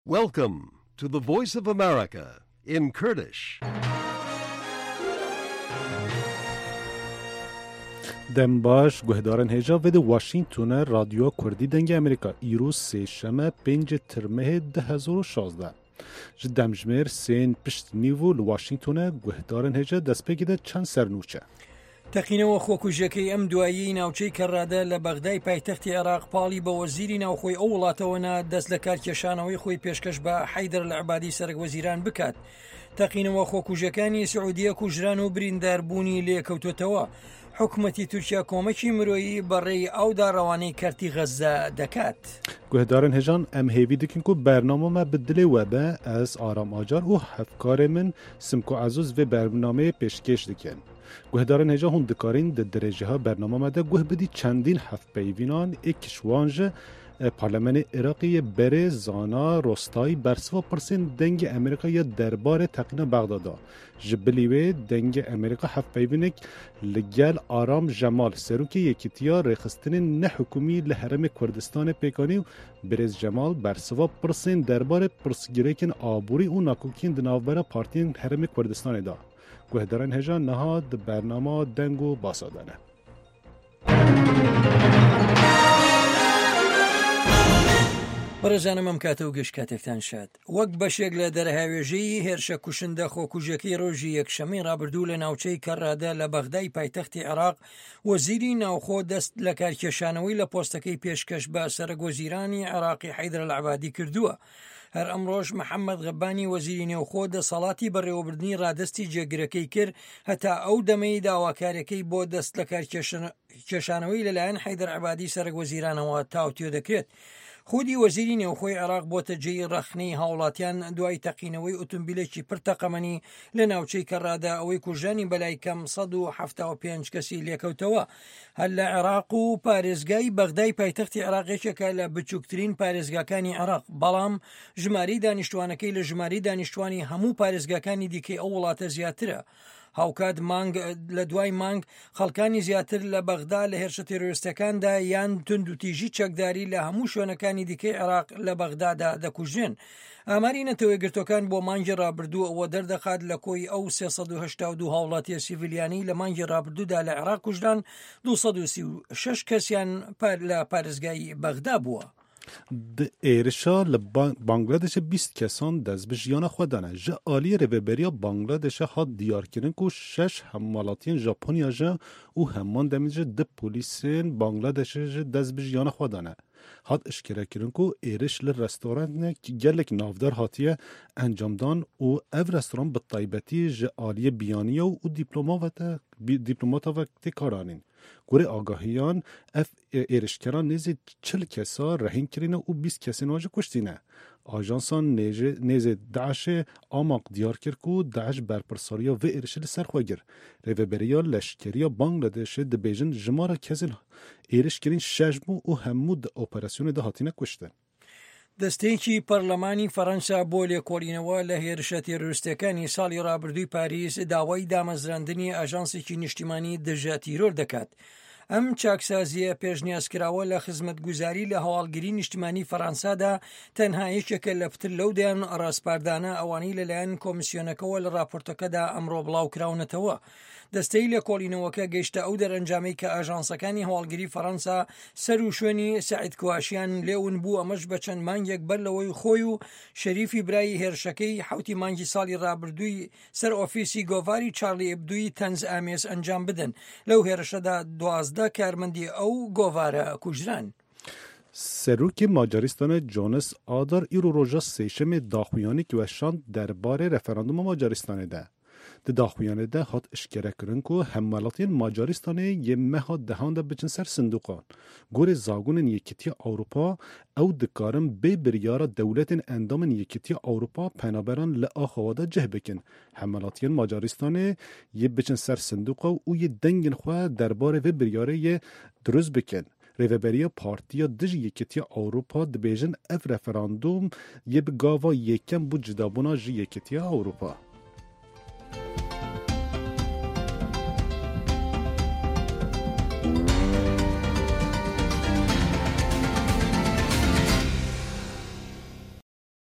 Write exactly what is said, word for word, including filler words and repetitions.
Welcome to the Voice of America in Kurdish. دم باش گهدارن هجا ود واشنگتون رادیو کردی دنگ امریکا ایروز سه شمه پنج ترمه ده هزار و شازده جدم جمیر سین پشت نیو لواشنگتون گهدارن هجا دست بگیده چند سرنوچه تەقینەوە خۆکوژەکەی ئەم دوایی ناوچەی کەڕادە لە بەغدای پایتەختی عێراق پاڵی بە وەزیری ناوخۆی ئەو وڵاتەوەنا دەست لە کارکێشانەوەی خۆی پێشکەش بە حەیدەر العەبادی سەرۆکوەزیران بکات. تەقینەوە خۆکوژەکانی سعودیە کوژران و برینداربوونی لێکەوتوتەوە. حکومەتی تورکیا کۆمەکی مرۆیی بەڕێی ئەودا ڕەوانەی کەرتی غەزە دەکات. گهدارن هجان ام هیوی دکن کو برنامه ما بدلی وبه از آرام آجار و هفکار من سمکو عزوز و برنامه پیشکش دکن. گهدارن هجا هون دکارین در درجه ها برنامه مده گه بدی چندین هفت پیوینان ایک کشوانج پارلمان عراقی بره زانا رستای برسوا پرسین دنگ امریکا یا دربار تقینا بغدادا جبلیوه دنگ امریکا هفت پیوینک لگل آرام جمال سروکی یکیتیا رخستن نه حکومی لحرم کردستان پیکانی و برز جمال برسوا پرسین دربار پرسگیرکن آبوری و ناکوکین دناوبر پارتین حرم کردستان دا گهدارن هجا نهاد برنامه دنگو باسادانه. بەڕێزانم ئەم کاتە و گەشت کاتێکتان شاد. وەک بەشێک لە دەرهاوێژەی هێرشە کوشندە خۆکوژەکەی ڕۆژی یەکشەمەی ڕابردوو لە ناوچەی کەڕادە لە بەغدای پایتەختی عێراق وەزیری ناوخۆ دەست لە کارکێشانەوەی لە پۆستەکەی پێشکەش بە سەرۆکوەزیرانی عێراقی حەیدەر العەبادی کردووە. هەر ئەمڕۆژ محەممەد غەبانی وەزیری نێوخۆ دەسەڵاتی بەڕێوەبردنی ڕادستی جێگرەکەی کرد هەتا ئەو دەمەی داواکارەکەی بۆ دەست لە کارکێشانەوەی لەلایەن حەیدەر العەبادی سەرۆکوەزیرانەوە تاوتوێ دەکرێت. خودی وەزیری نێوخۆی عێراق بۆتە جێی ڕەخنەی هاوڵاتیان دوای تەقینەوەی ئۆتۆمبیلێکی پرتەقەمەنی لە ناوچەی کەڕادە ئەوەی کوژانی بەلای کەم سەد و حەڤتا و پێنج کەسی لێکەوتەوە. هەر لە عێراق و پارێزگای بەغدای پایتەختی عێراقێکێکە لە بچووکترین پارێزگاکانی عێراق، بەڵام ژماری دانیشتوانەکەی لە ژماری دانیشتوانی هەموو پارێزگاکانی دیکەی ئەو وڵاتە زیاترە. هاوکات مانگ لە دوای مانگ خەڵکانی زیاتر لە بەغدا لە هێرشە تێرۆریستەکاندا یان تند و تیژی چەکداری لە هەموو شوێنەکانی دیکەی عێراق لە بەغدادا دەکوژێن. ئاماری نەتەوەی گرتوەکان بۆ مانگی ڕابردوو ئەوە دەردەخات لە کۆی ئەو سێسەد و هەشتا و دوو هاوڵاتیە سیڤیلیانی لە مانگی ڕابردوودا لە عێراق کوژران دووسەد و سی و شەش کەسیان لە پارێزگای بەغدا بووە. ایرشا لبنگلادش بیست کسان دست به جیان خودانه جا آلی ریبریا بنگلادش هات دیار کردن که شش حمالاتین ژاپنیا جا و همان دمیج ده پلیسین بنگلادش دست به جیان خودانه هات اشکره کردن که ایرش ل رستوران نه که گلک نافدار هاتیه انجام دان و اف رستوران به طیبتی جا آلی بیانیه و دیپلمات دیپلمات وقت کارانین گوره آگاهیان اف ایرشکران نیزی چل کسا رهین کرینه و بیست کسی نواجه کشتینه. آژانسان نیزی داعش آماق دیار کرد که داعش برپرساریا و ایرشل سرخواگر. ریوبریا لشکریا بانگلادش ده بیجن جمارا کسین ایرشکرین شجمو و همو ده اپراسیون ده هاتینه کشتن. دەستەیەکی پەرلەمانی فەڕەنسا بۆ لێکۆڵینەوە لە هێرشە تێرۆریستەکانی ساڵی ڕابردووی پاریس داوای دامەزراندنی ئاژانسێکی نیشتیمانی دژە تیرۆر دەکات. ئەم چاکسازیە پێشنیازکراوە لە خزمەتگوزاری لە هەواڵگری نیشتیمانی فەڕەنسادا تەنها یەکێکە لە پتر لەو دەیان ڕاستپاردانە ئەوانەی لەلایەن کۆمیسیۆنەکەەوە لە راپۆرتەکەدا ئەمڕۆ بڵاو کراونەتەوە. دەستەی لێکۆڵینەوەکە گەیشتە ئەو دەرەنجامەی کە ئاژانسەکانی هەواڵگری فەڕەنسا سەر و شوێنی سەعید کواشیان لێون بوو، ئەمەش بە چەند مانگێک بەر لەوەی خۆی و شەریفی برای هێرشەکەی حوتی مانگی ساڵی ڕابردووی سەر ئۆفیسی گۆڤاری چارلی ئێبدوی تەنز ئامێز ئەنجام بدەن. لەو هێرشەدا دوازدە کارمەندی ئەو گۆڤارە کوژران. سروک ماجاریستان جانس آدار ایرو روژا سیشم داخویانی که وشان درباره رفراندوم ماجاریستان ده. ده داخویانه ده هات اشکره کرن که همولاتین ماجاریستانه یه مه دهان ده بچن سر صندوقان. گوره زاگونن یکیتی اروپا او دکارن به بریار دولت اندامن یکیتی اروپا پنابران لآخواده جه بکن. همولاتین ماجاریستانه یه بچن سر صندوقا و یه دنگن خواه درباره و بریاره یه دروز بکن. ریوبریا پارتیا دژ یکیتی اروپا دبیجن اف رفراندوم یه بگاوا یکم بود جدابونا جی یکیتی اروپا.